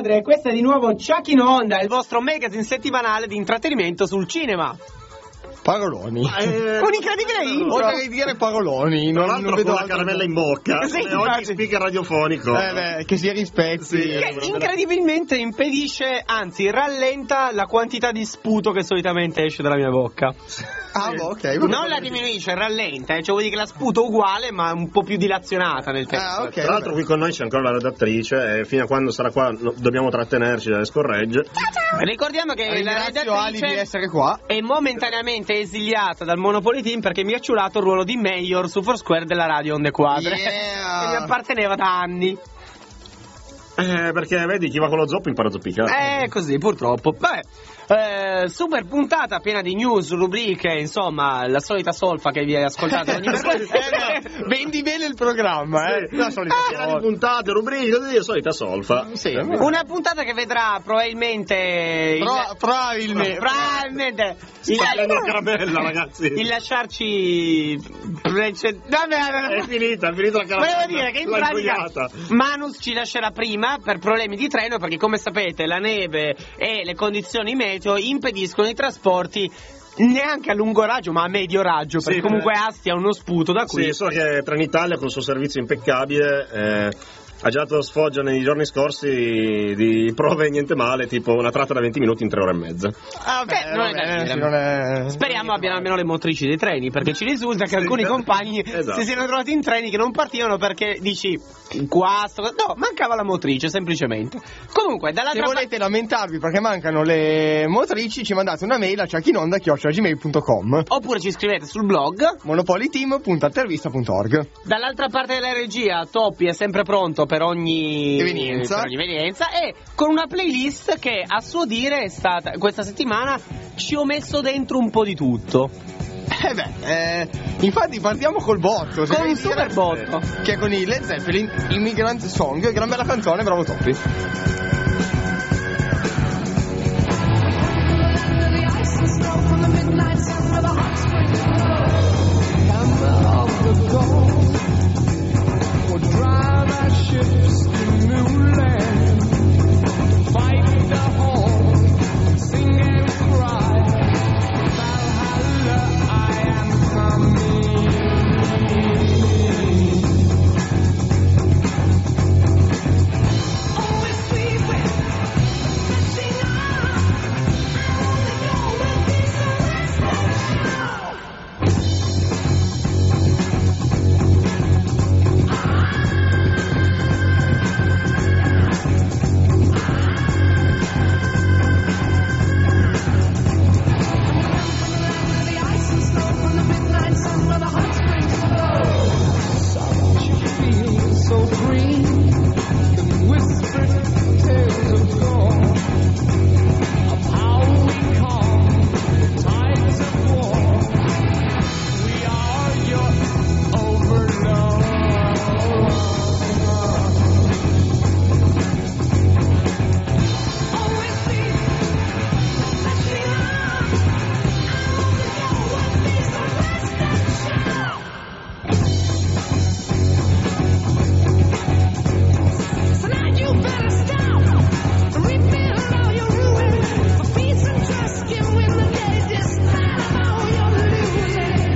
Quadre, questa è di nuovo Chuck in Onda, il vostro magazine settimanale di intrattenimento sul cinema. Paroloni. Un incredibile intro. Vorrei dire paroloni. Non vedo la caramella in bocca. Sì, ogni speaker radiofonico. Che si rispezzi. Che incredibilmente impedisce, anzi rallenta la quantità di sputo che solitamente esce dalla mia bocca. Ah, ok. Non la diminuisce, rallenta, cioè vuol dire che la sputo uguale ma un po' più dilazionata nel tempo. Ah, ok. Tra l'altro qui con noi c'è ancora la redattrice e fino a quando sarà qua dobbiamo trattenerci dalle scorregge. Ricordiamo che la Ringrazio Ali di redattrice essere qua. è momentaneamente esiliata dal Monopoly Team perché mi ha ciulato il ruolo di mayor su Foursquare della radio Onde Quadre. Yeah. Che mi apparteneva da anni. Perché vedi chi va con lo zoppo impara a zoppicare. Così purtroppo. Vabbè. Super puntata piena di news, rubriche, insomma, la solita solfa che vi hai ascoltato ogni mercoledì. Vendi bene il programma, La solita Piena di puntate, rubriche, così, solita solfa. Sì. Una puntata che vedrà probabilmente probabilmente Sta prendendo il caramella, ragazzi. il lasciarci È finita la caramella. volevo dire che in L'ha pratica ingoiata. Manus ci lascerà prima per problemi di treno, perché come sapete la neve e le condizioni meteo impediscono i trasporti neanche a lungo raggio ma a medio raggio, perché comunque Asti ha uno sputo da qui. Sì, so che Trenitalia con il suo servizio impeccabile ha già dato sfoggio nei giorni scorsi di prove niente male, tipo una tratta da 20 minuti in 3 ore e mezza. Non è Speriamo abbiano almeno le motrici dei treni, perché ci risulta che alcuni compagni si siano trovati in treni che non partivano perché dici no, mancava la motrice semplicemente. Comunque dall'altra se volete lamentarvi perché mancano le motrici, ci mandate una mail a chuckinonda@gmail.com oppure ci scrivete sul blog monopolyteam.intervista.org. Dall'altra parte della regia Toppi è sempre pronto per ogni evenienza e con una playlist che a suo dire è stata questa settimana ci ho messo dentro un po' di tutto. Infatti partiamo col botto, con un super botto che è con i Led Zeppelin, Immigrant Song, gran bella canzone, bravo Toppi. Ships to new land, fight the home, sing and cry, Valhalla, I am coming. Always sweet wind, touching on, I only know when these are so green, can whisper tales of gold, of how we calm the tides of war. We are your overlord. Always be touching on. I only know what these are last that show. So now you better stop, rebuild all your ruin, for peace and trust, give win the day, despite all your losing.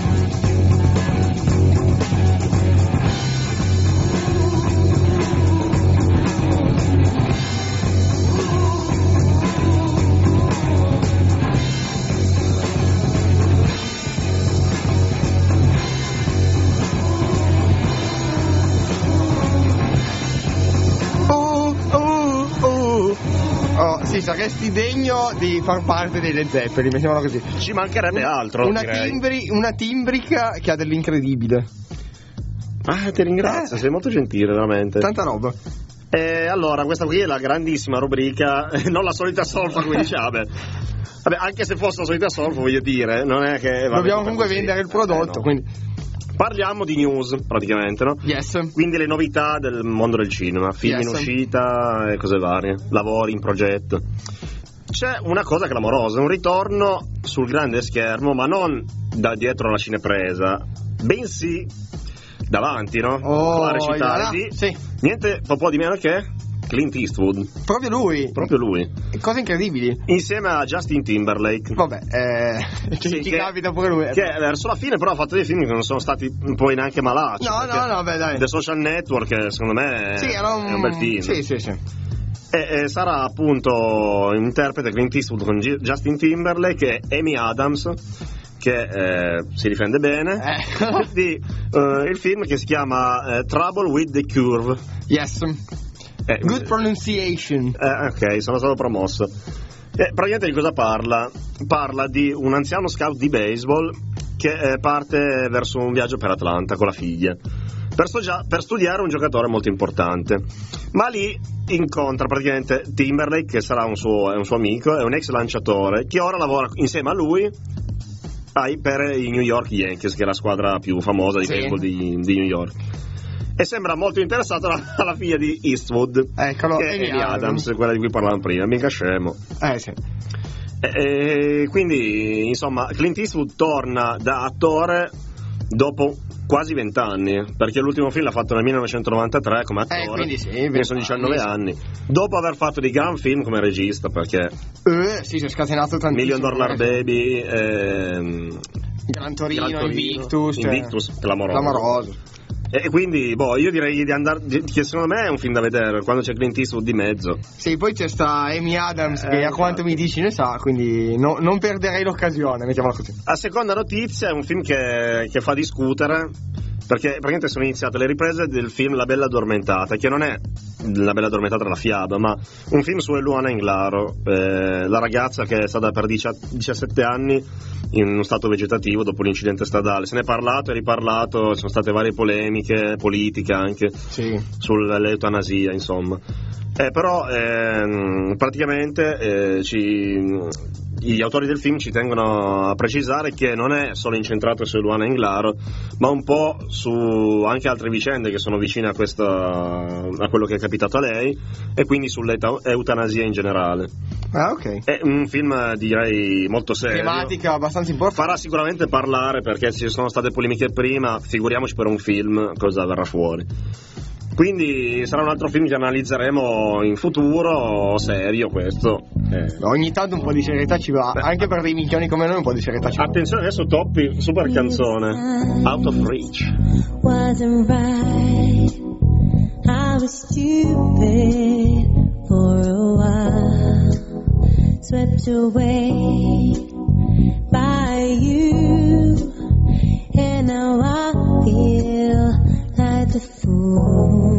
Sì, saresti degno di far parte dei Led Zeppelin, mettiamola così. Ci mancherebbe altro. Una timbrica che ha dell'incredibile. Ti ringrazio, sei molto gentile, veramente. Tanta roba. Allora, questa qui è la grandissima rubrica, non la solita solfa come dice Abel. Vabbè, anche se fosse la solita solfa, voglio dire, non è che... Dobbiamo comunque vendere il prodotto, no. Quindi... Parliamo di news, praticamente, no? Yes. Quindi le novità del mondo del cinema, film in uscita e cose varie, lavori in progetto. C'è una cosa clamorosa, un ritorno sul grande schermo, ma non da dietro la cinepresa, bensì davanti, no? A recitare di... Sì. Niente po' di meno che... Clint Eastwood. Proprio lui? Proprio lui. Cose incredibili. Insieme a Justin Timberlake. Vabbè, Sì, ci che- capita pure lui. Che verso la fine però ha fatto dei film che non sono stati poi neanche malacci. No, beh, dai. The Social Network, secondo me, Sì, è un bel film. Sì. E sarà appunto interprete Clint Eastwood con Justin Timberlake e Amy Adams, che si difende bene, di il film che si chiama Trouble with the Curve. Yes. Good pronunciation. Ok, sono stato promosso. Praticamente di cosa parla? Parla di un anziano scout di baseball che parte verso un viaggio per Atlanta con la figlia per studiare un giocatore molto importante, ma lì incontra praticamente Timberlake, che sarà è un suo amico, è un ex lanciatore che ora lavora insieme a lui per i New York Yankees, che è la squadra più famosa di baseball di New York, e sembra molto interessato alla figlia di Eastwood, Eccolo, che è Amy Adams, quella di cui parlavamo prima, mica scemo. Sì. E quindi insomma Clint Eastwood torna da attore dopo quasi 20 anni, perché l'ultimo film l'ha fatto nel 1993 come attore, quindi sì, quindi sono 19 anni, dopo aver fatto dei gran film come regista, perché sì, si è scatenato tantissimo. Million Dollar Baby, Gran Torino, Invictus, clamoroso. E quindi io direi di andare, che secondo me è un film da vedere quando c'è Clint Eastwood di mezzo. Sì, poi c'è sta Amy Adams che a quanto mi dici ne sa, quindi non perderei l'occasione, mettiamola così. A seconda notizia è un film che fa discutere, perché praticamente sono iniziate le riprese del film La Bella Addormentata, che non è La Bella Addormentata la fiaba, ma un film su Eluana Englaro, la ragazza che è stata per 17 anni in uno stato vegetativo dopo l'incidente stradale. Se ne è parlato e riparlato, sono state varie polemiche politiche anche sull'eutanasia, insomma. Però praticamente gli autori del film ci tengono a precisare che non è solo incentrato su Eluana Englaro, ma un po' su anche altre vicende che sono vicine a quello che è capitato a lei, e quindi sull'eutanasia in generale. Ok. È un film, direi, molto serio. Tematica abbastanza importante. Farà sicuramente parlare, perché ci sono state polemiche prima, figuriamoci per un film cosa verrà fuori. Quindi sarà un altro film che analizzeremo in futuro, serio questo. Ogni tanto un po' di serietà ci va, anche per dei minchioni come noi un po' di serietà ci va. Attenzione, adesso Toppi, super canzone, Out of Reach. Wasn't right, I was stupid for a while, swept away by you, and now I feel like a fool,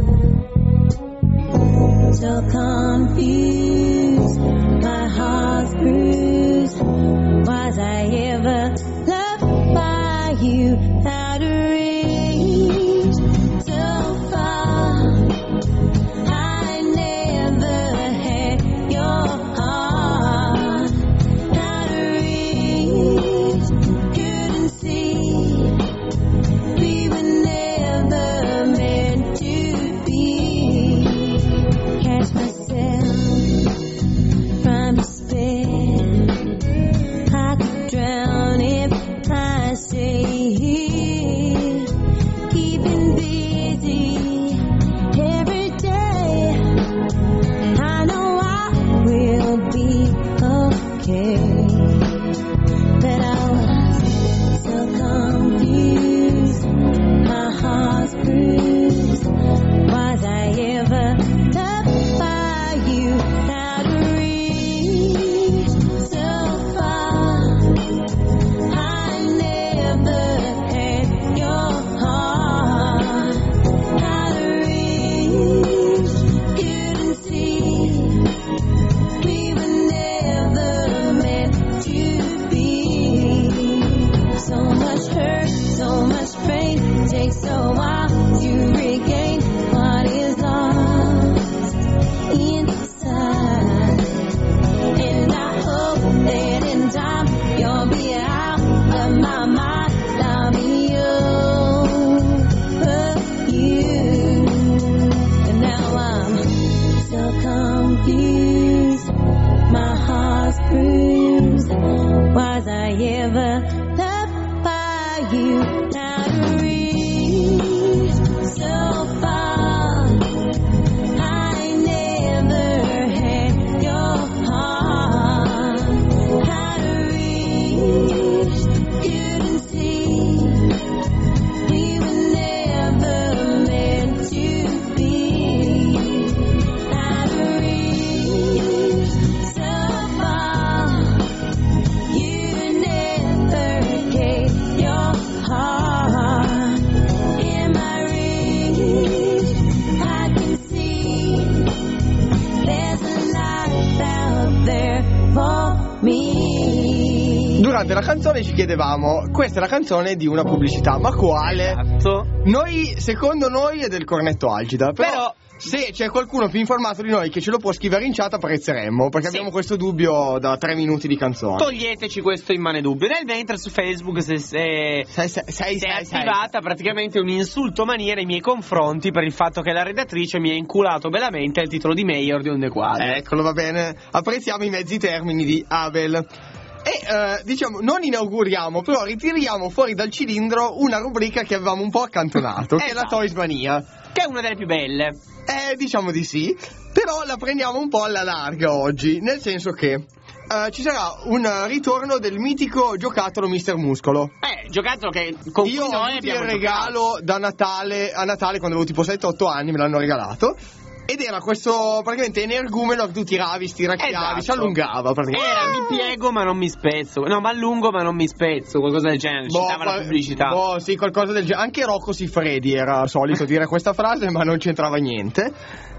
so confused, my heart's bruised. Was I ever loved by you? Out of reach, so far, I never had your heart. Out of reach, couldn't see, we were never meant to be. Catch myself from despair, I could drown if I stay here, keeping busy every day. I know I will be okay, but I was so confused, my heart's bruised. Was I ever loved by you? Out of reach, so far, I never had your heart. Out of reach, couldn't see, we were never meant to be. So much hurt, so much pain, takes a while to regain what is lost inside. And I hope that in time you'll be out of my mind, I'll be over you. And now I'm so confused, my heart's bruised. Was I ever loved by you? Out of reach, so far, I me. Durante la canzone ci chiedevamo, questa è la canzone di una pubblicità, ma quale? Esatto. Secondo noi è del Cornetto Algida, però se c'è qualcuno più informato di noi che ce lo può scrivere in chat apprezzeremmo, perché abbiamo questo dubbio da 3 minuti di canzone. Toglieteci questo immane dubbio. Nel mentre su Facebook è attivata praticamente un insulto mania nei miei confronti per il fatto che la redattrice mi ha inculato bellamente il titolo di Mayor di Onde Quadre. Eccolo, va bene, apprezziamo i mezzi termini di Abel. E diciamo, non inauguriamo, però ritiriamo fuori dal cilindro una rubrica che avevamo un po' accantonato, che è la Toys Mania, che è una delle più belle. Diciamo di sì, però la prendiamo un po' alla larga oggi, nel senso che ci sarà un ritorno del mitico giocattolo Mr. Muscolo. Giocattolo che con io cui noi abbiamo il regalo da Natale a Natale quando avevo tipo 7-8 anni, me l'hanno regalato. Ed era questo praticamente energumeno che tu tiravi, stiracchiavi, si allungava praticamente. Era mi piego ma non mi spezzo. No, ma allungo ma non mi spezzo, qualcosa del genere. Citava la pubblicità. Sì, qualcosa del genere. Anche Rocco Siffredi era solito dire questa frase, ma non c'entrava niente.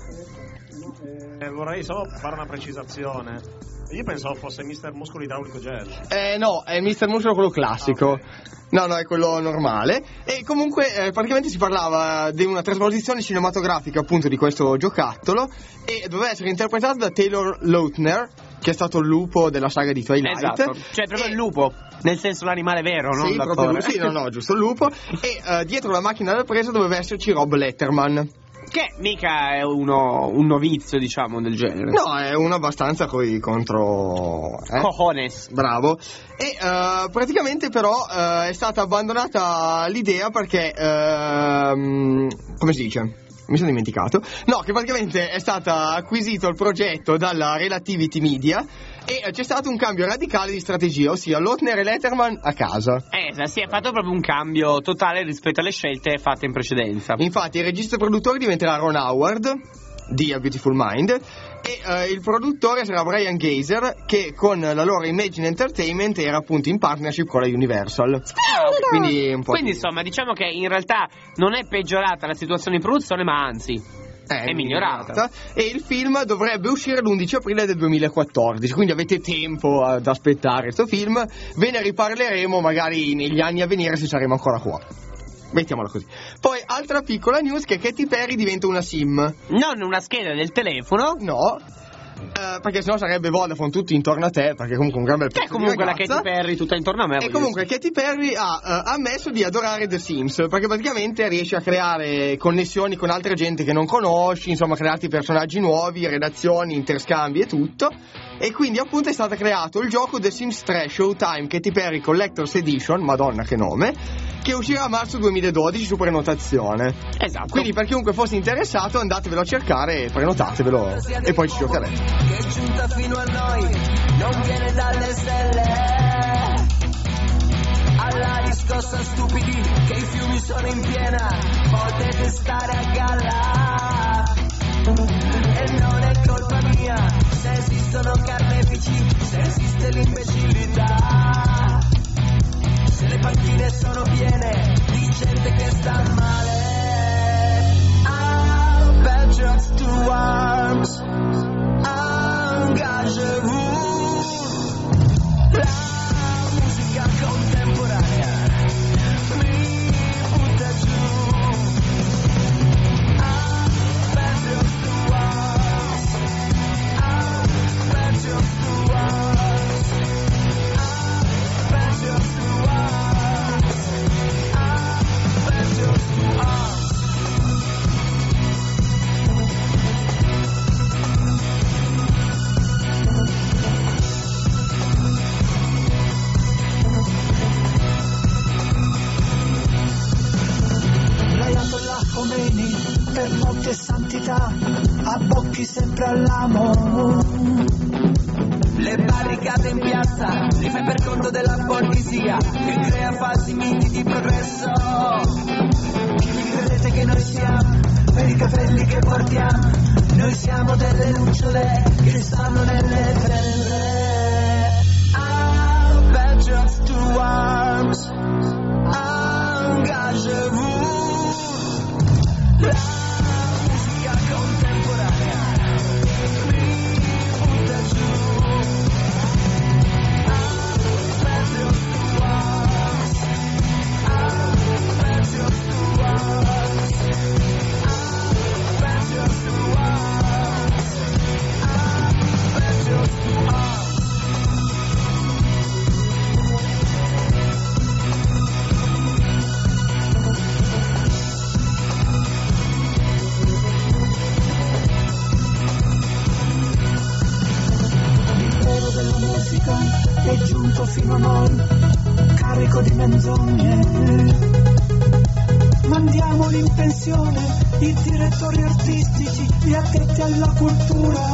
Vorrei solo fare una precisazione. Io pensavo fosse Mr. Muscolo Idraulico Gel. No, è Mr. Muscolo quello classico. Okay. No, è quello normale. E comunque praticamente si parlava di una trasposizione cinematografica appunto di questo giocattolo e doveva essere interpretato da Taylor Lautner, che è stato il lupo della saga di Twilight. Esatto, cioè proprio il lupo, nel senso l'animale vero, non l'attore. Sì, giusto il lupo. E dietro la macchina da presa doveva esserci Rob Letterman. Che mica è un novizio, diciamo, del genere. No, è uno abbastanza contro... Cojones. Bravo. E praticamente però è stata abbandonata l'idea perché... come si dice? Mi sono dimenticato. No, che praticamente è stato acquisito il progetto dalla Relativity Media e c'è stato un cambio radicale di strategia, ossia Lautner e Letterman a casa. Si è fatto proprio un cambio totale rispetto alle scelte fatte in precedenza. Infatti il regista produttore diventerà Ron Howard di A Beautiful Mind e il produttore sarà Brian Gazer, che con la loro Imagine Entertainment era appunto in partnership con la Universal. Quindi insomma diciamo che in realtà non è peggiorata la situazione di produzione, ma anzi è migliorata. E il film dovrebbe uscire l'11 aprile del 2014, quindi avete tempo ad aspettare questo film. Ve ne riparleremo magari negli anni a venire se saremo ancora qua. Mettiamola così. Poi altra piccola news, che Katy Perry diventa una SIM. Non una scheda del telefono. No, perché sennò sarebbe Vodafone tutti intorno a te, perché comunque un gran bel pezzo di comunque ragazza. la Katy Perry tutta intorno a me. E comunque Katy Perry ha ammesso di adorare The Sims, perché praticamente riesce a creare connessioni con altre gente che non conosci, insomma crearti personaggi nuovi, redazioni, interscambi e tutto. E quindi appunto è stato creato il gioco The Sims 3 Showtime Katy Perry Collector's Edition, madonna che nome, che uscirà a marzo 2012 su prenotazione. Esatto. Quindi per chiunque fosse interessato andatevelo a cercare e prenotatevelo e poi ci giocherete. Che è giunta fino a noi, non viene dalle stelle. Alla riscossa stupidi, che i fiumi sono in piena, potete stare a galla. E non è colpa mia, se esistono carnefici, se esiste l'imbecillità. Se le panchine sono piene di gente che sta male. I'll bad drugs to arms. Engagez-vous. La musica contemporanea mi butta giù. I'll bad drugs to arms. I'll bad drugs to arms. I'll bad drugs to arms. I'll bad drugs to arms. Per morte e santità, abbocchi sempre all'amo. Le barricate in piazza, li fai per conto della borghesia, che crea falsi miti di progresso. Chi credete che noi siamo? Per i capelli che portiamo, noi siamo delle lucciole che stanno nelle tende. I'll bad drugs to arms. Engagez-vous. La musica contemporanea mi butta giù. musica è giunto fino a noi, carico di menzogne. Mandiamoli in pensione i direttori artistici, gli addetti alla cultura.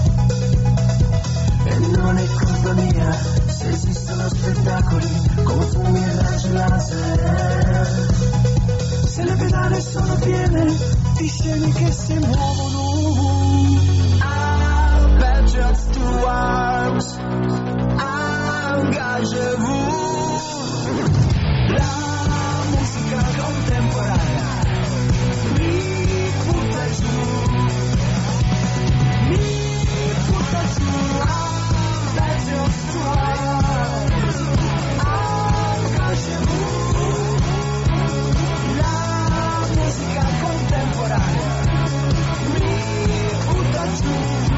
E non è colpa mia se esistono spettacoli con fumi e raggi laser, se le pedane sono piene di scene che si muovono. Patriots to arms, engagez-vous. La musica contemporanea mi butta giù, mi butta giù. Patriots to arms, engagez-vous. La musica contemporanea mi butta giù.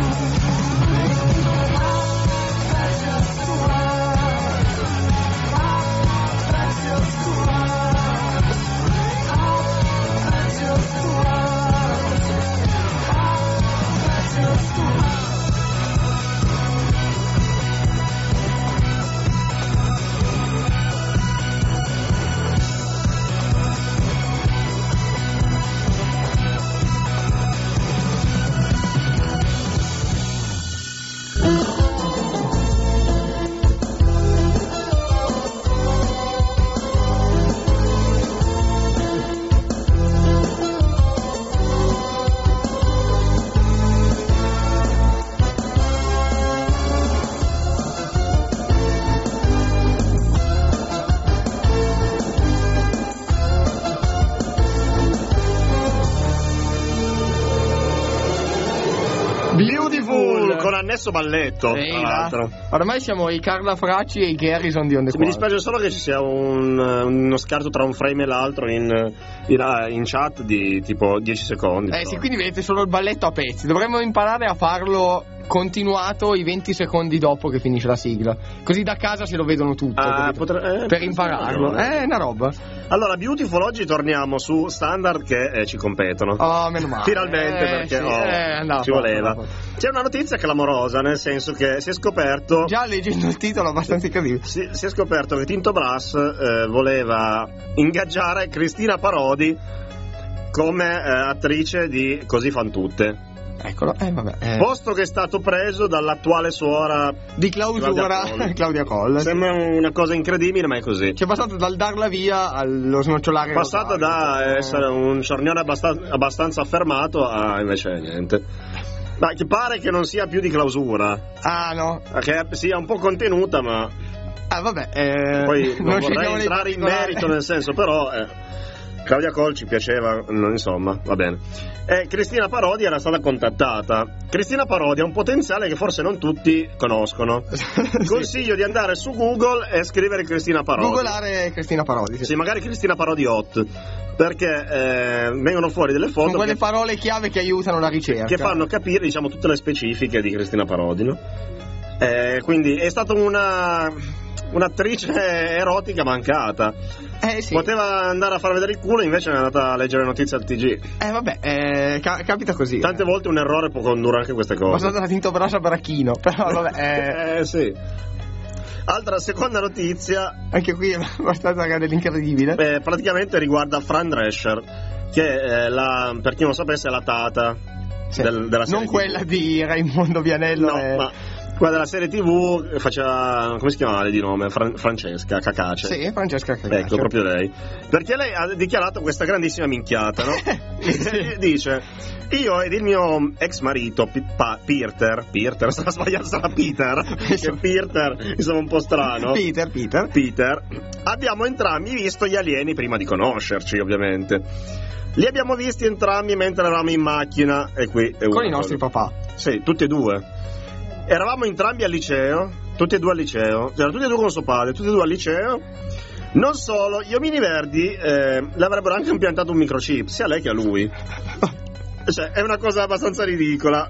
Con annesso balletto, tra l'altro. Ormai siamo i Carla Fracci e i Garrison di Onde Mi dispiace solo che ci sia uno scarto tra un frame e l'altro in chat di tipo 10 secondi. Sì, quindi vedete solo il balletto a pezzi. Dovremmo imparare a farlo continuato i 20 secondi dopo che finisce la sigla, così da casa se lo vedono tutto per impararlo. È una roba. Allora, Beautiful, oggi torniamo su standard che ci competono. Oh, meno male. Finalmente, perché ci voleva. C'è una notizia clamorosa, nel senso che si è scoperto, già leggendo il titolo abbastanza incredibile, si è scoperto che Tinto Brass voleva ingaggiare Cristina Parodi come attrice di Così fan tutte. Eccolo, vabbè. Posto che è stato preso dall'attuale suora di clausura, Claudia Coll. Sembra una cosa incredibile, ma è così. C'è passato dal darla via allo snocciolare. Passata da essere un ciornione abbastanza affermato a invece niente. Ma che pare che non sia più di clausura. Ah, no? Che sia un po' contenuta, ma vabbè. Poi non vorrei entrare in merito, nel senso, però Claudia Coll ci piaceva, insomma, va bene. Cristina Parodi era stata contattata. Cristina Parodi ha un potenziale che forse non tutti conoscono. Consiglio di andare su Google e scrivere Cristina Parodi. Googolare Cristina Parodi. Sì, magari Cristina Parodi hot, perché vengono fuori delle foto con quelle parole chiave che aiutano la ricerca, che fanno capire, diciamo, tutte le specifiche di Cristina Parodi, no? Quindi è stata un'attrice erotica mancata. Sì. Poteva andare a far vedere il culo, invece è andata a leggere notizie al TG. Capita così. Tante volte un errore può condurre anche queste cose. Passata da Tinto Brass a Baracchino, però vabbè. Sì. Altra seconda notizia, anche qui è abbastanza dell'incredibile. Praticamente riguarda Fran Drescher, che per chi non lo sapesse è la tata della serie non quella TV. Di Raimondo Vianello. No, ma quella della serie TV faceva, come si chiamava di nome? Francesca Cacace. Sì, Francesca Cacace. Ecco, proprio lei. Perché lei ha dichiarato questa grandissima minchiata, no? Dice: io ed il mio ex marito Peter, sarà sbagliato, sarà Peter, che Peter insomma un po' strano. Peter, abbiamo entrambi visto Gli Alieni prima di conoscerci, ovviamente. Li abbiamo visti entrambi mentre eravamo in macchina, e qui è con i nostri papà. Sì, tutti e due. Eravamo entrambi al liceo, tutti e due al liceo, cioè tutti e due con suo padre, tutti e due al liceo. Non solo, gli omini verdi le avrebbero anche impiantato un microchip, sia a lei che a lui. Cioè, è una cosa abbastanza ridicola.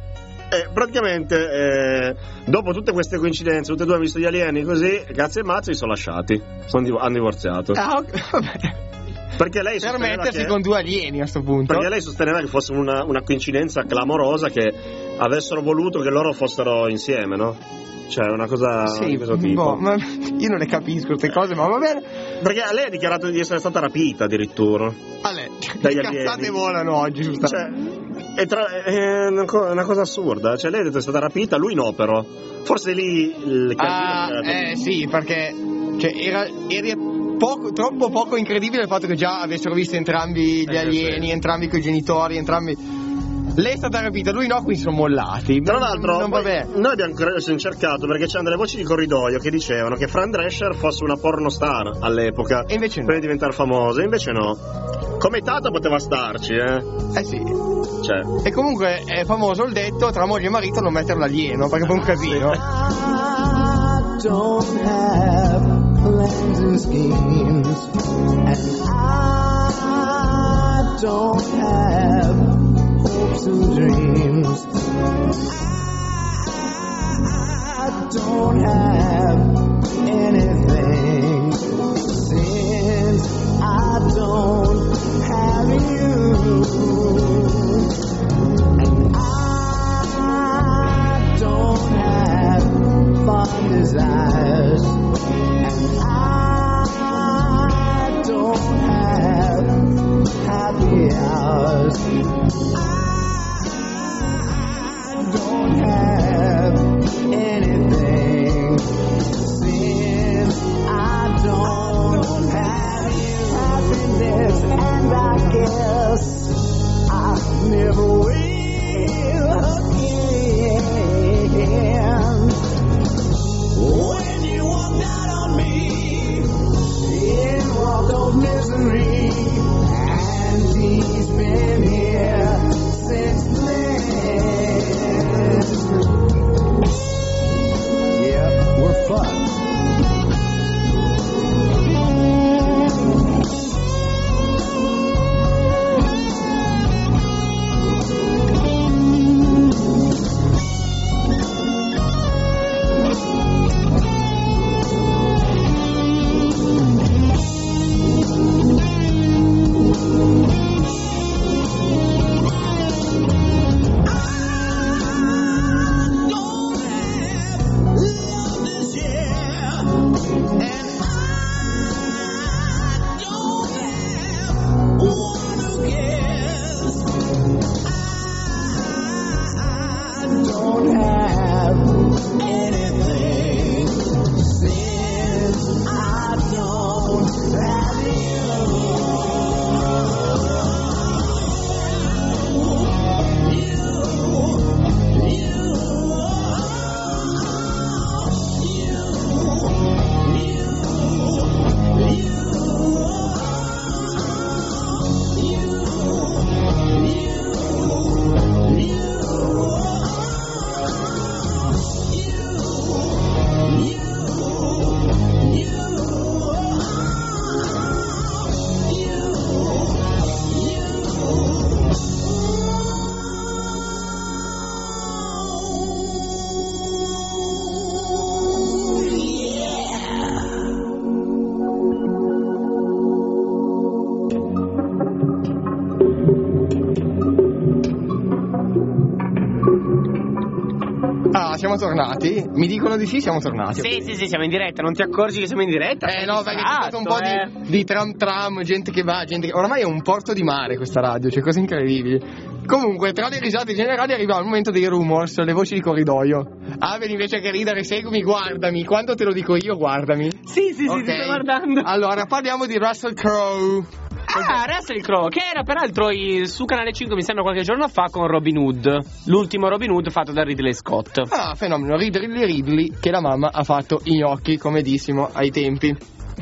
Praticamente, dopo tutte queste coincidenze, tutti e due hanno visto Gli Alieni, così, cazzo e mazzo, si sono lasciati. Hanno divorziato. Vabbè. Perché lei per mettersi con due alieni a sto punto. Perché lei sosteneva che fosse una coincidenza clamorosa, che avessero voluto che loro fossero insieme, no? Cioè, una cosa di questo tipo. Ma io non le capisco queste cose, ma va bene. Perché lei ha dichiarato di essere stata rapita addirittura. Le cazzate volano oggi, giustamente. Cioè, è una cosa assurda. Cioè, lei ha detto che è stata rapita, lui no, però. Forse lì il casino. Sì, perché era troppo poco incredibile il fatto che già avessero visto entrambi gli alieni, entrambi coi genitori, entrambi. Lei è stata rapita, lui no, quindi sono mollati. Tra l'altro, non va bene. Noi abbiamo cercato perché c'erano delle voci di corridoio che dicevano che Fran Drescher fosse una pornostar all'epoca. E invece no. Per diventare famosa, invece no. Come Tata poteva starci, sì. Cioè. E comunque è famoso il detto tra moglie e marito non mettere l'alieno, perché fa un casino. I don't have plans and schemes, and I don't have hopes and dreams. I don't have anything since I don't have you, and I don't have fond desires, and I don't have happy hours. I don't have anything since I don't have happiness, and I guess I never will again. When you walked out on me in walk of misery, and he's been here since then. Yeah, we're fucked. Siamo tornati? Mi dicono di sì, siamo tornati. Sì, siamo in diretta, non ti accorgi che siamo in diretta? No, perché c'è stato un po' di tram, gente che va, gente che... Ormai è un porto di mare questa radio, cioè cose incredibili. Comunque, tra le risate generali arriva il momento dei rumors, le voci di corridoio. Vedi, invece che ridere, seguimi, guardami. Quando te lo dico io, guardami. Sì, ti sto guardando. Allora, parliamo di Russell Crowe. Russell Crowe, che era peraltro su Canale 5 mi sembra qualche giorno fa con Robin Hood, l'ultimo Robin Hood fatto da Ridley Scott. Fenomeno, Ridley che la mamma ha fatto i gnocchi, come dissimo ai tempi.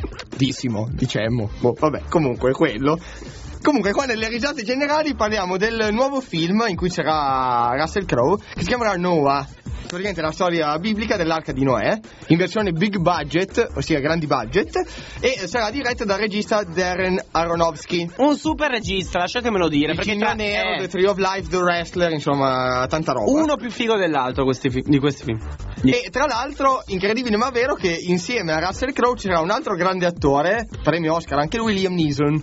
Diciamo. Vabbè, comunque quello. Comunque qua nelle risate generali parliamo del nuovo film in cui c'era Russell Crowe, che si chiamerà Noah. Praticamente la storia biblica dell'arca di Noè in versione big budget, ossia grandi budget, e sarà diretta dal regista Darren Aronofsky, un super regista, lasciatemelo dire, il perché Nero, The Tree of Life, The Wrestler, insomma tanta roba, uno più figo dell'altro di questi film. E tra l'altro, incredibile ma vero, che insieme a Russell Crowe c'era un altro grande attore, premio Oscar anche lui, Liam Neeson,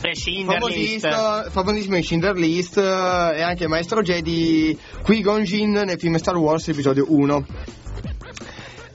famosissimo in Schindler List, e anche Maestro Jedi Qui-Gon Jinn nel film Star Wars episodio 1.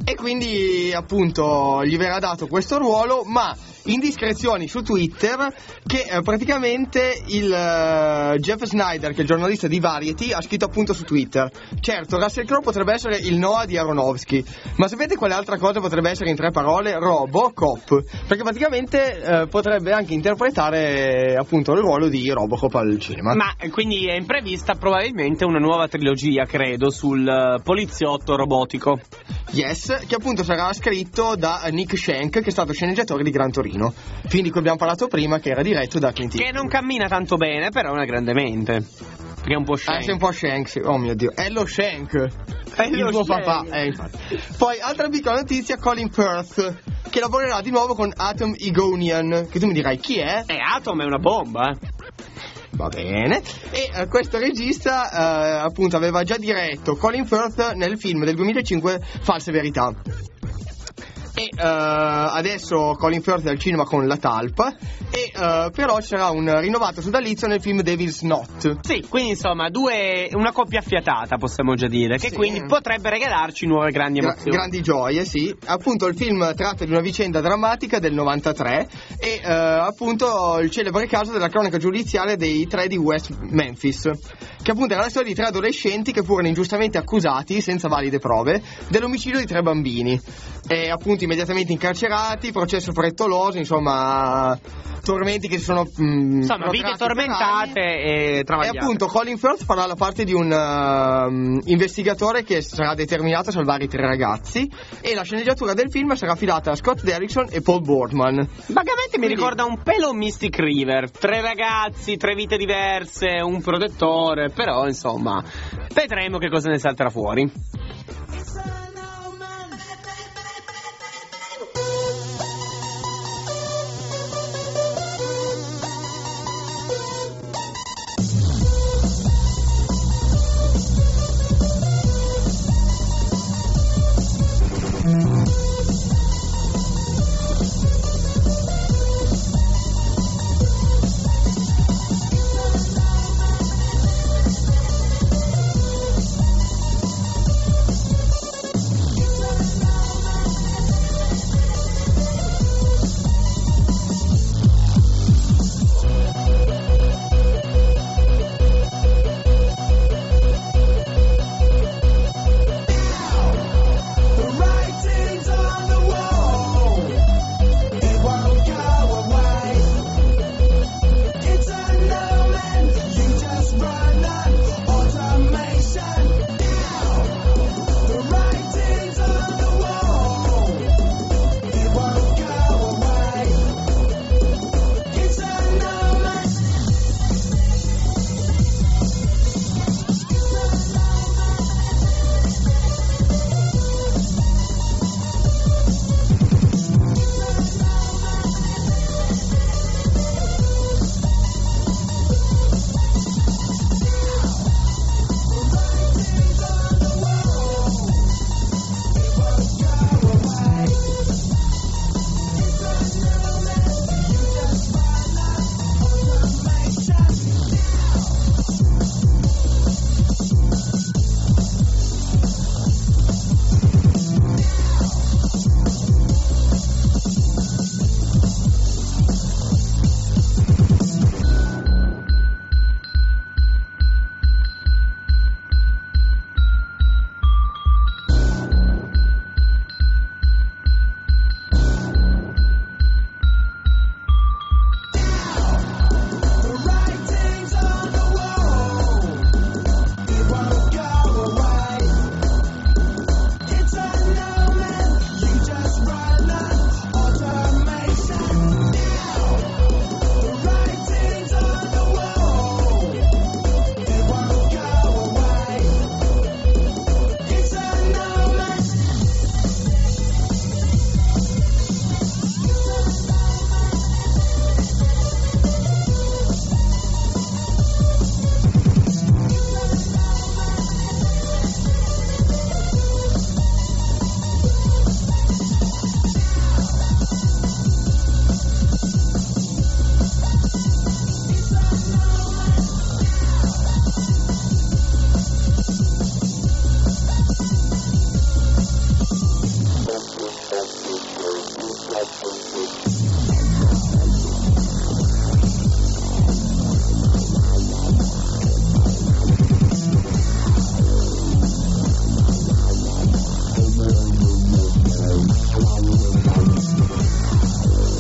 e quindi appunto gli verrà dato questo ruolo, ma indiscrezioni su Twitter che praticamente il Jeff Snyder, che è il giornalista di Variety, ha scritto appunto su Twitter: certo, Russell Crowe potrebbe essere il Noah di Aronofsky, ma sapete quale altra cosa potrebbe essere in 3 parole? Robocop, perché praticamente potrebbe anche interpretare appunto il ruolo di Robocop al cinema. Ma quindi è in prevista probabilmente una nuova trilogia, credo, sul poliziotto robotico. Yes, che appunto sarà scritto da Nick Shank, che è stato sceneggiatore di Gran Torino, film di cui abbiamo parlato prima, che era diretto da Clint Eastwood. Che non cammina tanto bene, però è una grande mente. Perché è un po' Shank. Sei un po' Shank, sì. Oh mio Dio, è lo Shank. È il lo tuo Shank. papà, infatti. Poi, altra piccola notizia, Colin Firth, che lavorerà di nuovo con Atom Egonian, che tu mi dirai chi è? Atom è una bomba, Va bene. E questo regista appunto aveva già diretto Colin Firth nel film del 2005 False Verità. E adesso Colin Firth è al cinema con La Talpa, e però ci sarà un rinnovato sodalizio nel film Devil's Knot. Sì, quindi insomma una coppia affiatata, possiamo già dire, che Sì. quindi potrebbe regalarci nuove grandi emozioni. Grandi gioie, sì. Appunto il film tratta di una vicenda drammatica del 93 e appunto il celebre caso della cronaca giudiziaria dei 3 di West Memphis, che appunto era la storia di 3 adolescenti che furono ingiustamente accusati, senza valide prove, dell'omicidio di 3 bambini. E appunto immediatamente incarcerati, processo frettoloso, insomma tormenti che si sono insomma vite tormentate e travagliate. E appunto Colin Firth farà la parte di un investigatore che sarà determinato a salvare i 3 ragazzi, e la sceneggiatura del film sarà affidata a Scott Derrickson e Paul Boardman. Vagamente mi ricorda un pelo Mystic River, 3 ragazzi, 3 vite diverse, un protettore, però insomma vedremo che cosa ne salterà fuori.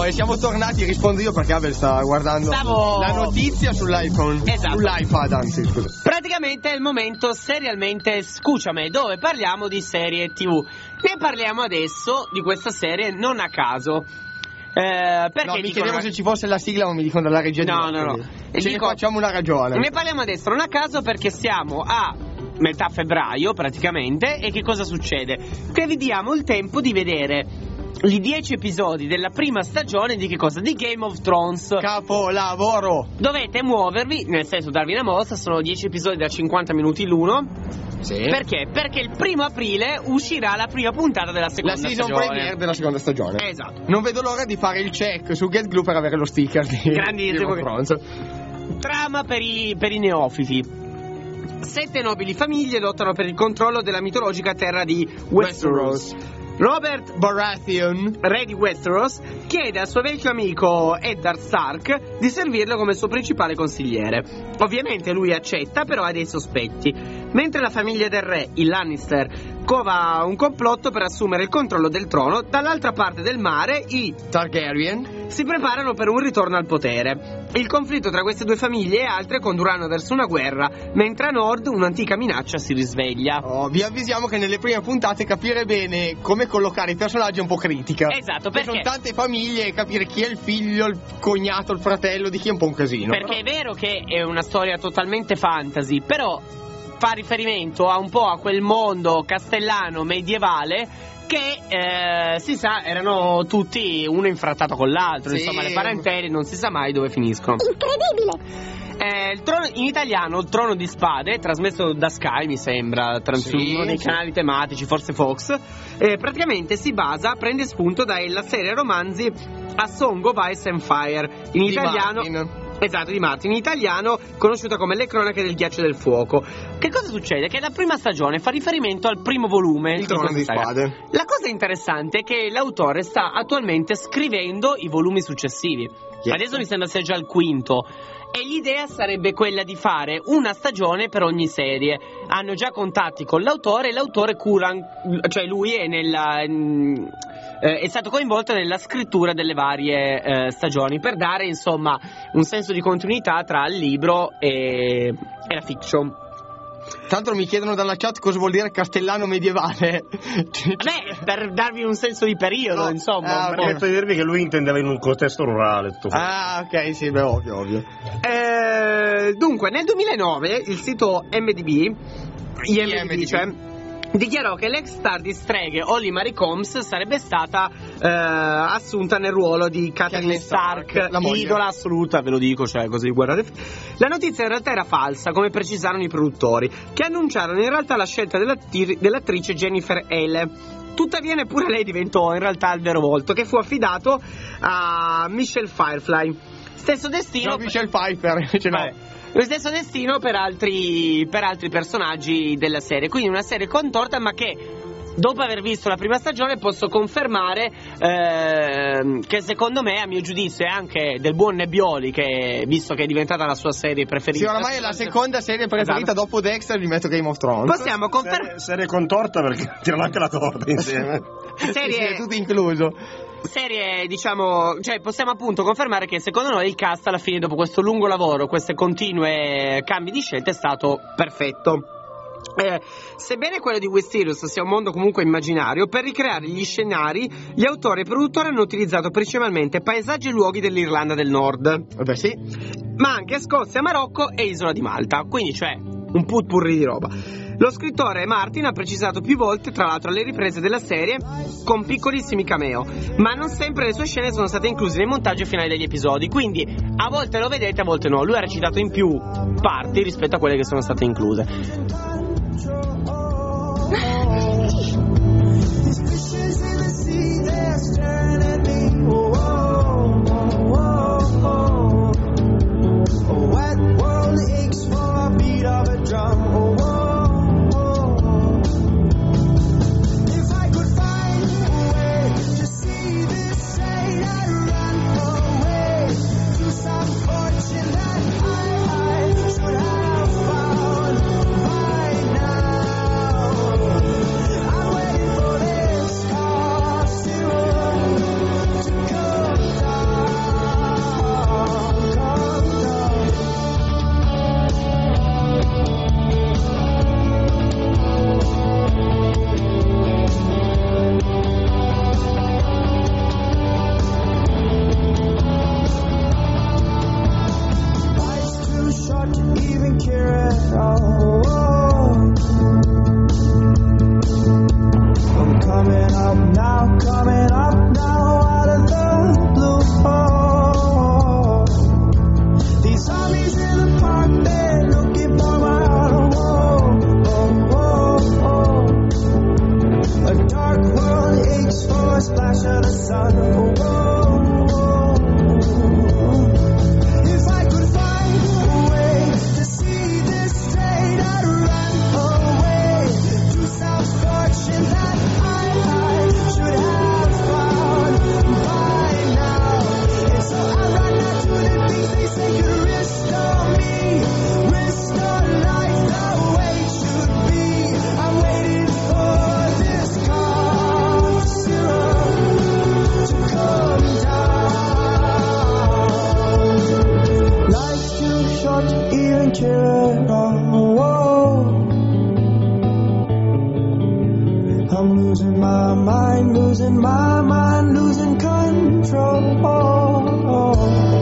Poi siamo tornati, rispondo io perché Abel sta guardando la notizia sull'iPhone. Esatto. Sull'iPad, anzi, scusa. Praticamente è il momento serialmente Scuciame, dove parliamo di serie TV. Ne parliamo adesso di questa serie non a caso. Perché no, mi chiedevo se ci fosse la sigla, ma mi dicono dalla regia. No. Ne facciamo una ragione. Ne parliamo adesso non a caso perché siamo a metà febbraio praticamente. E che cosa succede? Che vi diamo il tempo di vedere i 10 episodi della prima stagione di che cosa? Di Game of Thrones. Capolavoro. Dovete muovervi, nel senso darvi una mossa. Sono 10 episodi da 50 minuti l'uno. Sì. Perché? Perché il 1 aprile uscirà la prima puntata della seconda stagione. La season premiere della seconda stagione. Esatto. Non vedo l'ora di fare il check su GetGlue per avere lo sticker di grandissimo. Game of Thrones. Trama per i neofiti. 7 nobili famiglie lottano per il controllo della mitologica terra di Westeros. Robert Baratheon, re di Westeros, chiede al suo vecchio amico Eddard Stark di servirlo come suo principale consigliere. Ovviamente lui accetta, però ha dei sospetti. Mentre la famiglia del re, i Lannister, cova un complotto per assumere il controllo del trono, dall'altra parte del mare i Targaryen si preparano per un ritorno al potere. Il conflitto tra queste due famiglie e altre condurranno verso una guerra, mentre a nord un'antica minaccia si risveglia. Vi avvisiamo che nelle prime puntate capire bene come collocare i personaggi è un po' critica. Esatto, perché sono tante famiglie e capire chi è il figlio, il cognato, il fratello di chi è un po' un casino. Perché è vero che è una storia totalmente fantasy, però fa riferimento a un po' a quel mondo castellano medievale che si sa erano tutti uno infrattato con l'altro, sì. Insomma le parentele non si sa mai dove finiscono. Incredibile! Il trono, in italiano il Trono di Spade, trasmesso da Sky mi sembra, su uno dei canali tematici, forse Fox, praticamente prende spunto dalla serie romanzi A Song of Ice and Fire, in italiano Martin. Esatto, di Martin, in italiano conosciuta come Le cronache del ghiaccio del fuoco. Che cosa succede? Che la prima stagione fa riferimento al primo volume Il Trono di Spade. La cosa interessante è che l'autore sta attualmente scrivendo i volumi successivi. Adesso mi sembra sia già il quinto. E l'idea sarebbe quella di fare una stagione per ogni serie. Hanno già contatti con l'autore e l'autore cura, cioè lui è è stato coinvolto nella scrittura delle varie stagioni, per dare insomma un senso di continuità tra il libro e la fiction. Tanto mi chiedono dalla chat cosa vuol dire castellano medievale. Vabbè, per darvi un senso di periodo, insomma. Permetto di dirvi che lui intendeva in un contesto rurale tutto questo. Ok, sì, beh, ovvio. Dunque, nel 2009 il sito IMDb dichiarò che l'ex star di streghe Holly Marie Combs sarebbe stata assunta nel ruolo di Catelyn Stark, la moglie. idola assoluta, ve lo dico, cioè così guardate. La notizia in realtà era falsa, come precisarono i produttori, che annunciarono in realtà la scelta dell'attrice Jennifer Hale. Tuttavia neppure lei diventò in realtà il vero volto, che fu affidato a Michelle Firefly. Stesso destino. No, Michelle Pfeiffer. Lo stesso destino per altri personaggi della serie. Quindi una serie contorta, ma che dopo aver visto la prima stagione posso confermare che secondo me, a mio giudizio, e anche del buon Nebbioli, che visto che è diventata la sua serie preferita. Sì, oramai è la seconda serie preferita, dopo Dexter vi metto Game of Thrones. Possiamo confermare. Serie contorta perché tirano anche la torta insieme. Serie sì, tutto incluso. Serie, diciamo, cioè possiamo appunto confermare che secondo noi il cast alla fine, dopo questo lungo lavoro, queste continue cambi di scelta, è stato perfetto. Sebbene quello di Westeros sia un mondo comunque immaginario, per ricreare gli scenari gli autori e i produttori hanno utilizzato principalmente paesaggi e luoghi dell'Irlanda del Nord. Vabbè, sì. Ma anche Scozia, Marocco e Isola di Malta. Quindi cioè un putpurri di roba. Lo scrittore Martin ha precisato più volte, tra l'altro, alle riprese della serie con piccolissimi cameo, ma non sempre le sue scene sono state incluse nei montaggi finali degli episodi, quindi a volte lo vedete, a volte no. Lui ha recitato in più parti rispetto a quelle che sono state incluse. Coming up now out of the blue. These zombies in the park, they're looking for my heart. A dark world aches for a splash of the sun. If I could find a way to see this train, I'd run away to some fortune that I should have found by now. And so I run out to the things they say could restore me, restore life the way it should be. I'm waiting for this cough syrup to come down. Life's too short to even care at all. I'm losing my mind, losing control.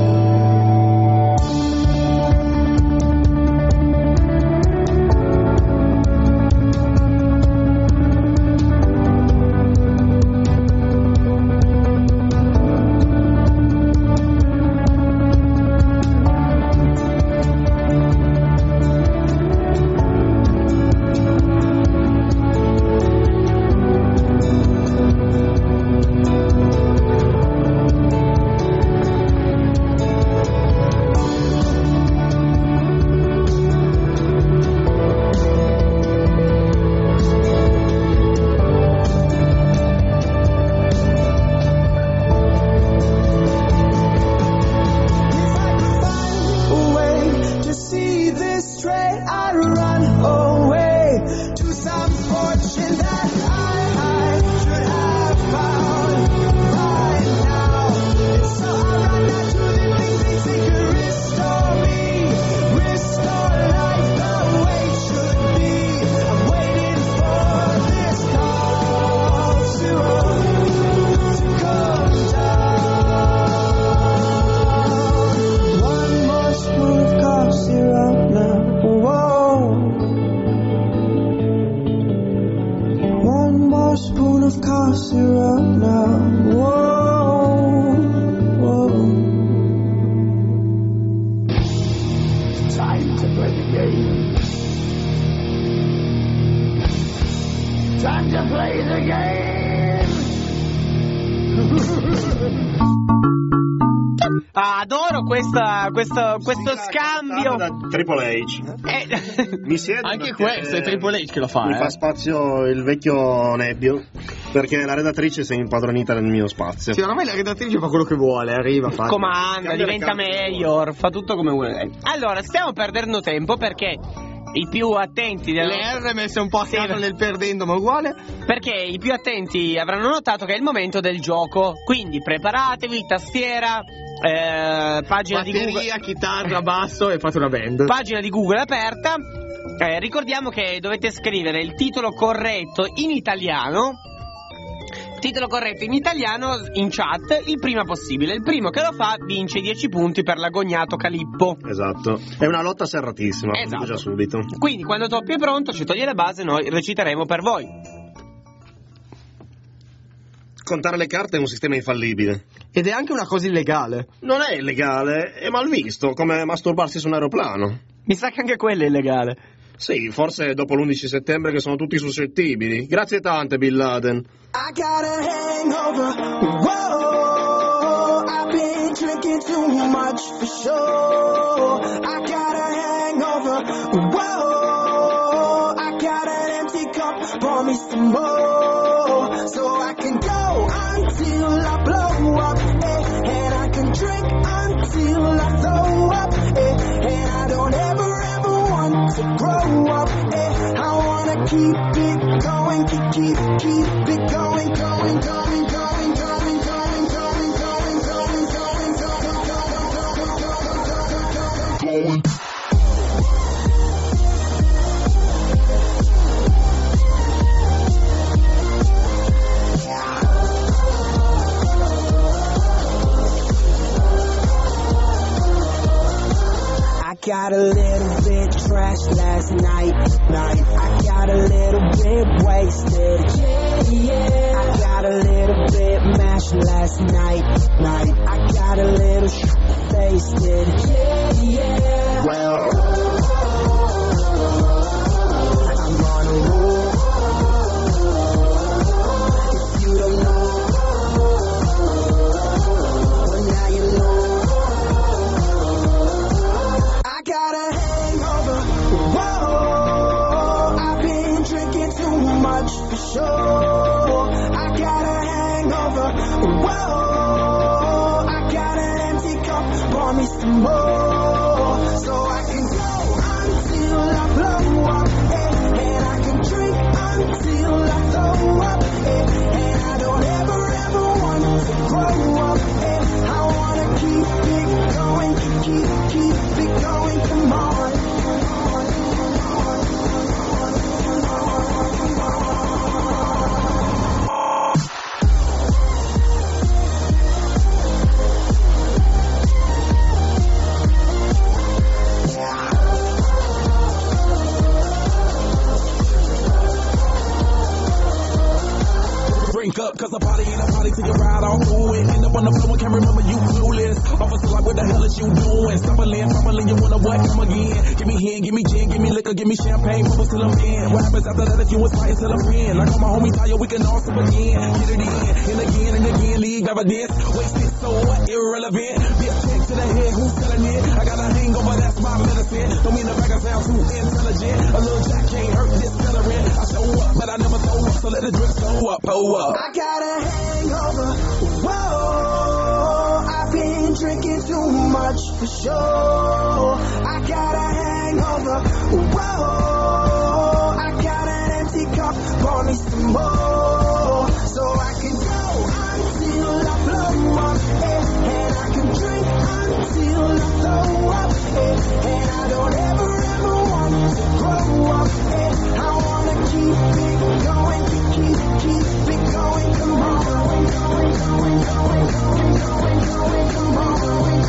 Adoro questo scambio da Triple H. Mi siedo anche questo è Triple H che lo fa. Mi fa spazio il vecchio Nebbio, perché la redattrice si è impadronita nel mio spazio. Sì, ormai la redattrice fa quello che vuole, arriva, fa. Comanda, diventa mayor, fa tutto come vuole. Allora, stiamo perdendo tempo perché i più attenti le R messe un po' a caso nel perdendo, ma uguale, perché i più attenti avranno notato che è il momento del gioco, quindi preparatevi, tastiera, pagina batteria, di Google, chitarra, basso e fate una band, pagina di Google aperta. Ricordiamo che dovete scrivere il titolo corretto in italiano in chat il prima possibile. Il primo che lo fa vince 10 punti per l'agognato Calippo. Esatto, è una lotta serratissima, esatto, già subito. Quindi quando Toppio è pronto ci toglie la base, noi reciteremo per voi. Contare le carte è un sistema infallibile. Ed è anche una cosa illegale. Non è illegale, è mal visto, come masturbarsi su un aeroplano. Mi sa che anche quello è illegale. Sì, forse dopo l'11 settembre che sono tutti suscettibili. Grazie tante, Bin Laden. I got a hangover, whoa, I've been drinking too much for sure. I got a hangover, whoa, I got an empty cup, pour me some more, so I can go until I blow up, and I can drink until I throw up, and I don't ever want to grow up, I wanna keep it going, keep it going, going. I got a little bit trashed last night. I got a little bit wasted. Yeah. much last night. I got a little wasted. Yeah. Well, I'm on a roll. If you don't know, well now you know. I got a hangover. Whoa, I've been drinking too much for sure. I got a hangover. Whoa, I got an empty cup. Pour me some more, so I can go until I blow up, and I can drink until I throw up, and I don't ever want to grow up, and I wanna keep it going, keep it going, come on. Drink up, cause a party ain't a party till you ride all through it. End up on the floor and can't remember you clueless. Officer like, what the hell is you doing? Stumbling, you wanna what? Come again. Give me hen, give me gin, give me liquor, give me champagne, bubbles till I'm in. What happens after that if you was fighting till I'm in? Like all my homies tell you, we can all sip again. Get it in, and again, leave evidence. Wasted, so what? Irrelevant. Be a check to the head, who's selling it? I got a hangover, that's my medicine. Don't mean the back I sound too intelligent. A little jack can't hurt this celebrant. I show up, but I never throw up, so let the drink throw up, pull up. I got a hangover. Whoa, I've been drinking too much for sure. I got a hangover. Whoa, I got an empty cup. Pour me some more, so I can go until I blow up, and I can drink until I throw up, and I don't ever want to grow up, and I wanna keep it going, keep it going, come on, going, come on,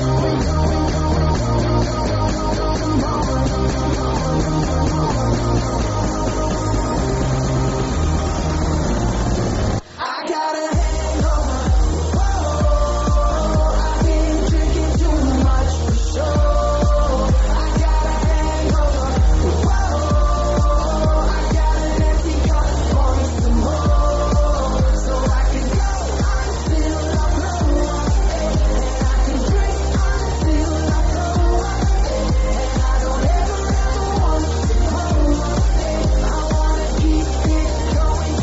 I got a hangover. Whoa, I've been drinking too much for sure. I got a hangover. Whoa, I got an empty cup. Pour me some more, so I can go until I blow up, and I can drink until I throw up, and I don't ever want to grow up, and I wanna keep it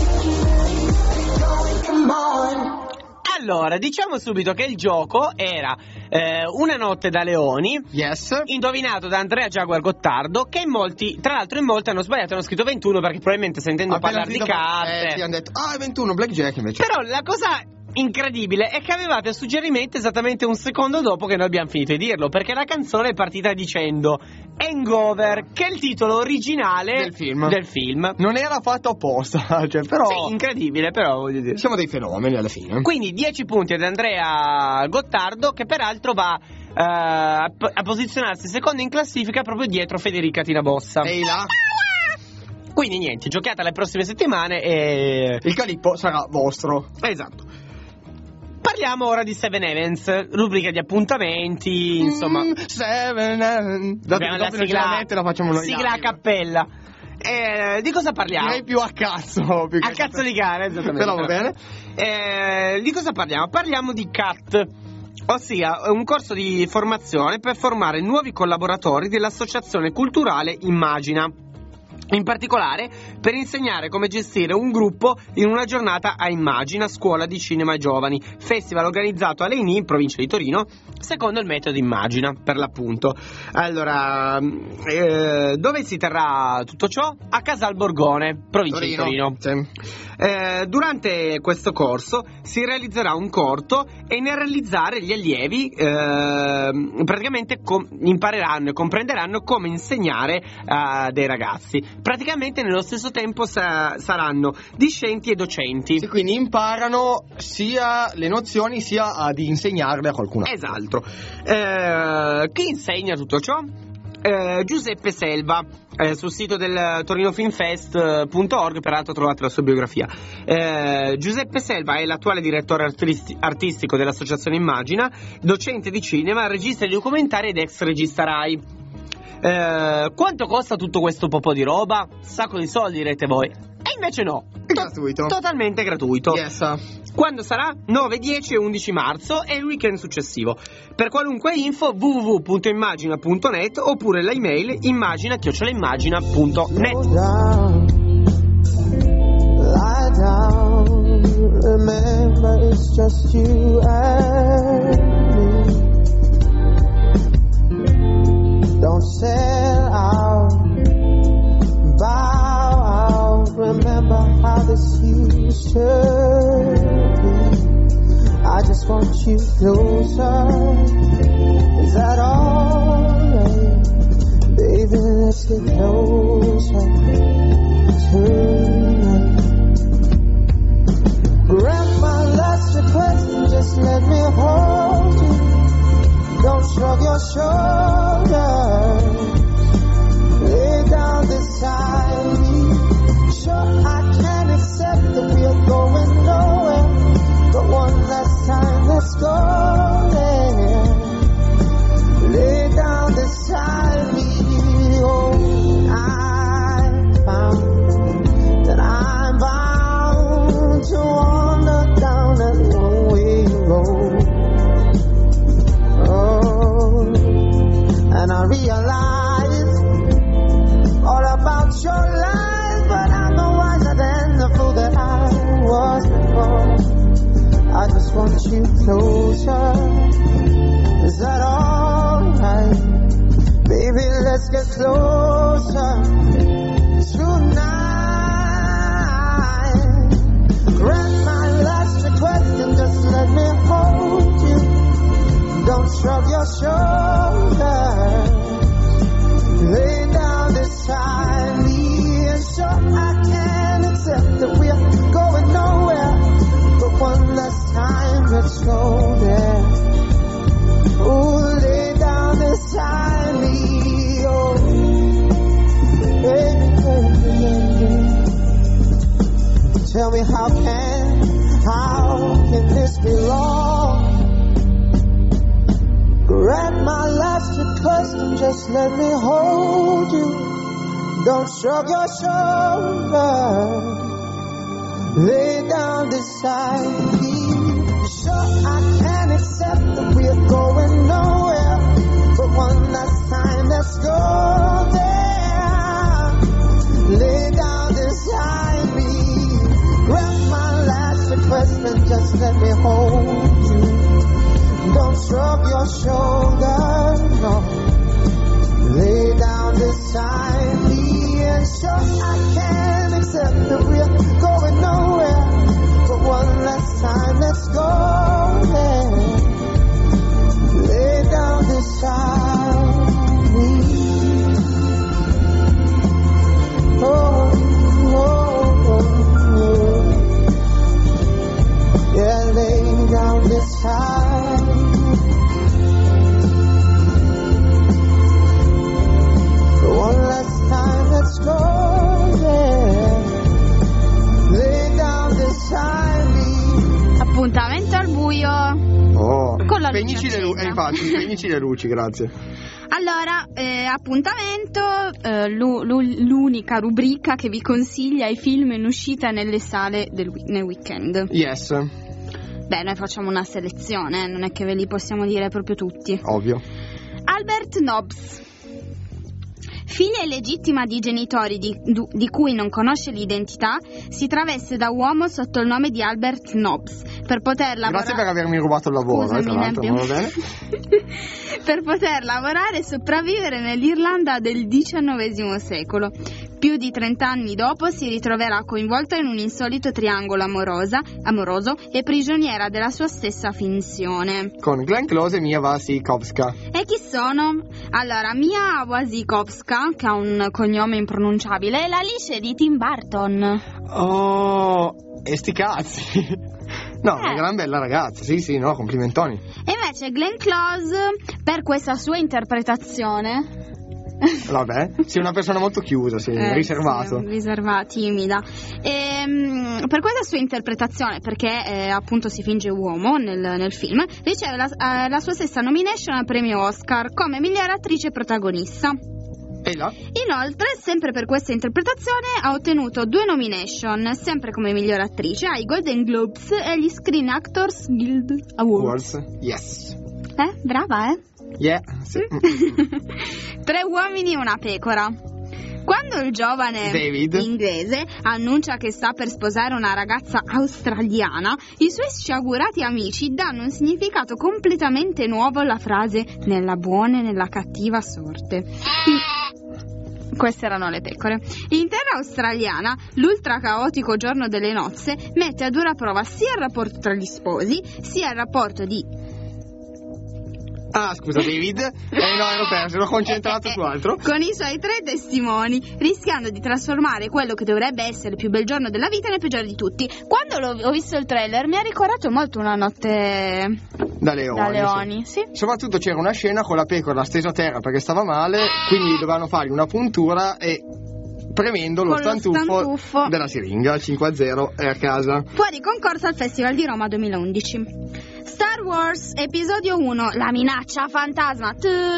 going, come on. Allora, diciamo subito che il gioco era Una notte da leoni, Yes. indovinato da Andrea Jaguar Gottardo, che in molti, tra l'altro in molti hanno sbagliato, hanno scritto 21 perché probabilmente sentendo Appena parlare di finito- carte. Ti hanno detto, è 21, Blackjack invece. Però la cosa incredibile è che avevate suggerimento esattamente un secondo dopo che noi abbiamo finito di dirlo, perché la canzone è partita dicendo Hangover, che è il titolo originale Del film. Non era fatto apposta, cioè, però Sì, incredibile, però voglio dire. siamo dei fenomeni alla fine. Quindi 10 punti ad Andrea Gottardo, che peraltro va a posizionarsi secondo in classifica proprio dietro Federica Tirabossa. Ehi là, Quindi niente, giocate alle prossime settimane e... il calippo sarà vostro. Esatto. Parliamo ora di Seven Events, rubrica di appuntamenti, insomma. Seven. Abbiamo la sigla, la facciamo noi. sigla a live. cappella. Di cosa parliamo? Direi più a cazzo. Più A cazzo di cane, esattamente. Però va bene. Di cosa parliamo? Parliamo di CAT, ossia un corso di formazione per formare nuovi collaboratori dell'Associazione Culturale Immagina. In particolare per insegnare come gestire un gruppo in una giornata a Immagina, scuola di cinema ai giovani, festival organizzato a Leini, in provincia di Torino, secondo il metodo Immagina, per l'appunto. Allora, dove si terrà tutto ciò? A Casal Borgone, provincia di Torino. Sì. Durante questo corso si realizzerà un corto e nel realizzare gli allievi praticamente impareranno e comprenderanno come insegnare a dei ragazzi. Praticamente nello stesso tempo saranno discenti e docenti. Sì, quindi imparano sia le nozioni sia ad insegnarle a qualcun altro. Esatto. Chi insegna tutto ciò? Giuseppe Selva, sul sito del torinofilmfest.org, peraltro trovate la sua biografia. Giuseppe Selva è l'attuale direttore artistico dell'Associazione Immagina, docente di cinema, regista di documentari ed ex regista Rai. Quanto costa tutto questo popò di roba? Sacco di soldi, direte voi. E invece no, gratuito. Totalmente gratuito. Yes. Quando sarà? 9, 10 e 11 marzo e il weekend successivo. Per qualunque info www.immagina.net oppure la email immagina@immagina.net. Lie down, remember it's just you and me. Don't sell out, bow out, remember how this used to be. I just want you closer, is that alright? Baby, let's get closer tonight. Grant my last request and just let me hold you. Don't shrug your shoulders. Lay down beside me. Sure, I can accept that we're going nowhere, but one last time, let's go there. Lay down beside me. Oh, I found that I'm bound to wander down that one-way road. Oh, and I realize all about your lies, but I'm no wiser than the fool that I was before. I just want you closer, is that alright? Baby, let's get closer tonight. Grant my last request and just let me hold you. Don't shrug your shoulders. Lay down beside me, and sure I can accept that we're going nowhere, but one last time, let's go there. Ooh, lay down beside me. Oh, baby, baby. Tell me how can this be wrong? Grant my last request and just let me hold you. Don't shrug your shoulders. Lay down beside me. Sure, I can accept that we're going nowhere, but one last time, let's go there. Lay down beside me. Grant my last request and just let me hold you. Don't shrug your shoulders, no. Lay down beside me, and sure I can accept that we're going nowhere, but one last time, let's go there. Lay down beside me. Oh, oh, oh, oh. Yeah, lay down beside me. One last time, let's go there. Lay down beside me. Appuntamento al buio. Oh, Con la luce spegnici accesa. infatti, spegnici le luci, grazie. Allora, appuntamento, l'unica rubrica che vi consiglia i film in uscita nelle sale nel weekend. Yes, Beh, noi facciamo una selezione, non è che ve li possiamo dire proprio tutti. ovvio. Albert Nobbs. Figlia illegittima di genitori di cui non conosce l'identità, si traveste da uomo sotto il nome di Albert Nobbs per poter lavorare. Grazie per avermi rubato il lavoro, Scusami, tra l'altro, ne abbiamo- va bene? per poter lavorare e sopravvivere nell'Irlanda del XIX secolo. Più di 30 anni dopo si ritroverà coinvolta in un insolito triangolo amoroso e prigioniera della sua stessa finzione. Con Glenn Close e Mia Wasikowska. E chi sono? Allora, Mia Wasikowska, che ha un cognome impronunciabile, è l'Alice di Tim Burton. Oh, e sti cazzi. No, una gran bella ragazza, sì, no, complimentoni. E invece Glenn Close, per questa sua interpretazione, Vabbè, sei una persona molto chiusa, sei riservato. Sì, riservata, timida. Per questa sua interpretazione, perché appunto si finge uomo nel film, riceve la sua stessa nomination al premio Oscar come miglior attrice protagonista. E là? Inoltre, sempre per questa interpretazione, ha ottenuto 2 nomination, sempre come miglior attrice, ai Golden Globes e agli Screen Actors Guild Awards. Yes. Brava, Yeah, sì. 3 uomini e una pecora. Quando il giovane David inglese annuncia che sta per sposare una ragazza australiana, i suoi sciagurati amici danno un significato completamente nuovo alla frase nella buona e nella cattiva sorte. Queste erano le pecore. In terra australiana, l'ultra caotico giorno delle nozze mette a dura prova sia il rapporto tra gli sposi, sia il rapporto di... Ah, scusa David, no, ero perso, ero concentrato su altro. Con i suoi 3 testimoni, rischiando di trasformare quello che dovrebbe essere il più bel giorno della vita nel peggiore di tutti. Quando ho visto il trailer mi ha ricordato molto Una notte da leoni. Sì. Soprattutto c'era una scena con la pecora stesa a terra perché stava male, quindi dovevano fargli una puntura e premendo lo stantuffo della siringa. 5-0 è a casa. Fuori concorso al Festival di Roma 2011. Star Wars Episodio 1, la minaccia fantasma.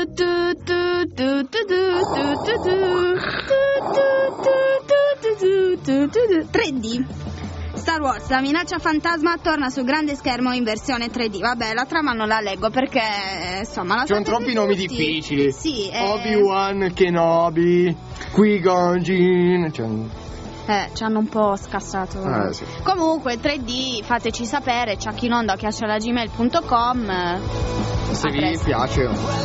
3D. Star Wars, la minaccia fantasma torna sul grande schermo in versione 3D. Vabbè, la trama non la leggo perché insomma la sono troppi nomi difficili. Sì, Obi-Wan Kenobi, Qui-Gon Jinn, ci hanno un po' scassato. Sì. Comunque 3D, fateci sapere, ciacchinondo@gmail.com. Se vi piace.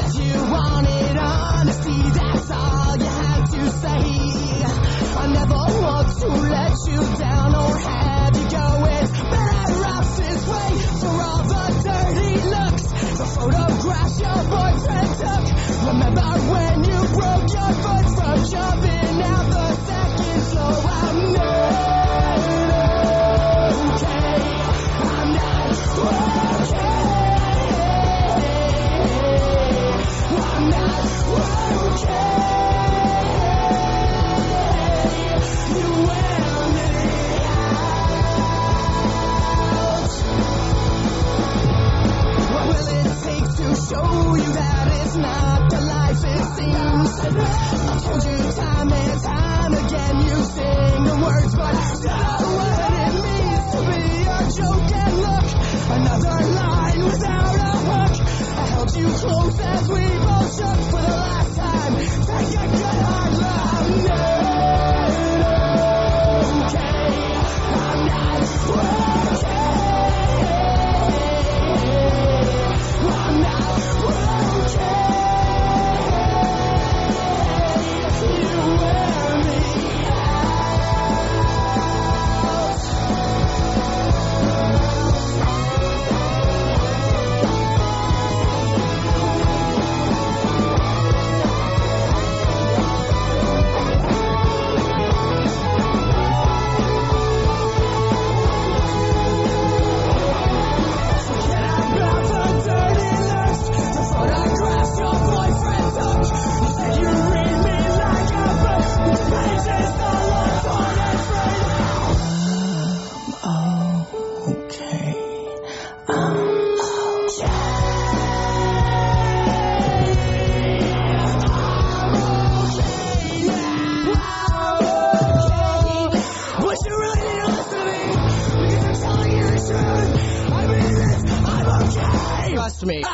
Trust me.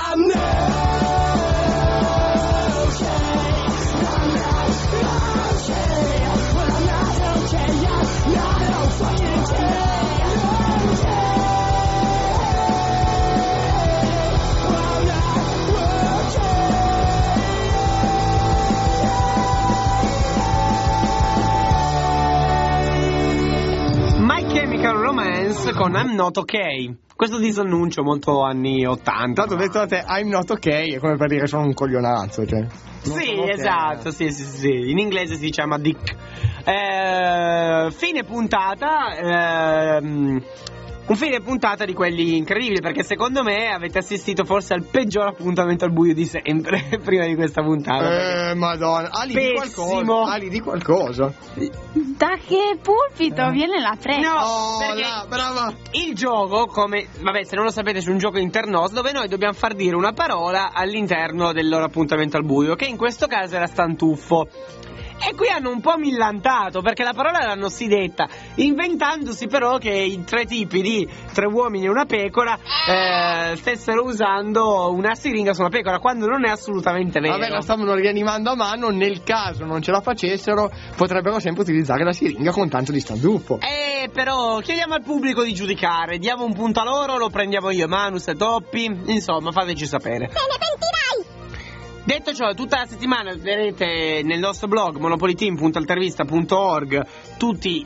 My Chemical Romance con I'm Not Okay. Questo disannuncio molto anni 80. Tanto detto a te I'm not okay, è come per dire sono un coglionazzo, cioè. Sì, esatto, sì. In inglese si chiama Dick. Fine puntata. Un fine puntata di quelli incredibili, perché secondo me avete assistito forse al peggior appuntamento al buio di sempre prima di questa puntata. Madonna, Ali di qualcosa. Da che pulpito viene la fretta? No, perché brava. il gioco, come vabbè, se non lo sapete, c'è un gioco internos dove noi dobbiamo far dire una parola all'interno del loro appuntamento al buio, che in questo caso era stantuffo. E qui hanno un po' millantato, perché la parola l'hanno sì detta, inventandosi però che i 3 tipi di 3 uomini e una pecora stessero usando una siringa su una pecora, quando non è assolutamente vero. Vabbè, la stavano rianimando a mano, nel caso non ce la facessero potrebbero sempre utilizzare la siringa con tanto di stantuffo. Però chiediamo al pubblico di giudicare, diamo un punto a loro, lo prendiamo io, Manus e Toppi, insomma fateci sapere. Te ne pentirai! Detto ciò, tutta la settimana vedrete nel nostro blog monopolyteam.altervista.org tutti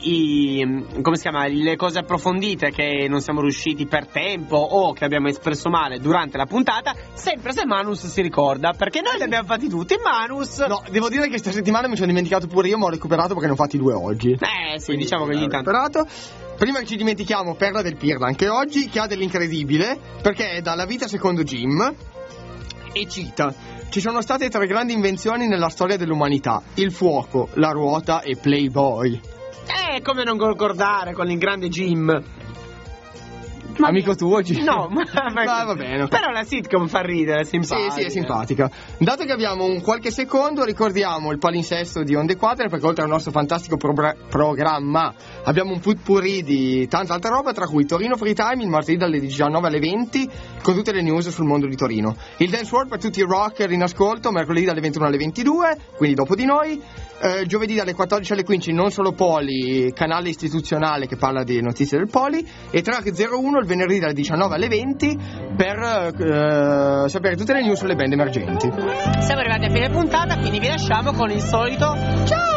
le cose approfondite che non siamo riusciti per tempo o che abbiamo espresso male durante la puntata, sempre se Manus si ricorda, perché noi li abbiamo fatti tutti. Manus, no, devo dire che questa settimana mi sono dimenticato pure io, ma ho recuperato perché ne ho fatti 2 oggi. Sì, quindi, diciamo che ogni tanto recuperato. Prima che ci dimentichiamo, Perla del Pirla anche oggi, che ha dell'incredibile, perché è dalla vita secondo Jim e cita: ci sono state 3 grandi invenzioni nella storia dell'umanità: il fuoco, la ruota e Playboy. Come non concordare con il grande Jim? Amico tuo, Jim? No, ma va bene. Però la sitcom fa ridere, è simpatica. Sì, è simpatica. Dato che abbiamo un qualche secondo, ricordiamo il palinsesto di Onde Quater, perché oltre al nostro fantastico programma abbiamo un potpourri di tanta altra roba, tra cui Torino Free Time il martedì dalle 19 alle 20 con tutte le news sul mondo di Torino, il Dance World per tutti i rocker in ascolto mercoledì dalle 21 alle 22, quindi dopo di noi, giovedì dalle 14 alle 15 Non Solo Poli, canale istituzionale che parla di notizie del Poli, e Track 01 il venerdì dalle 19 alle 20 per sapere tutte le news sulle band emergenti. Siamo arrivati a fine puntata, quindi vi lasciamo con il solito ciao!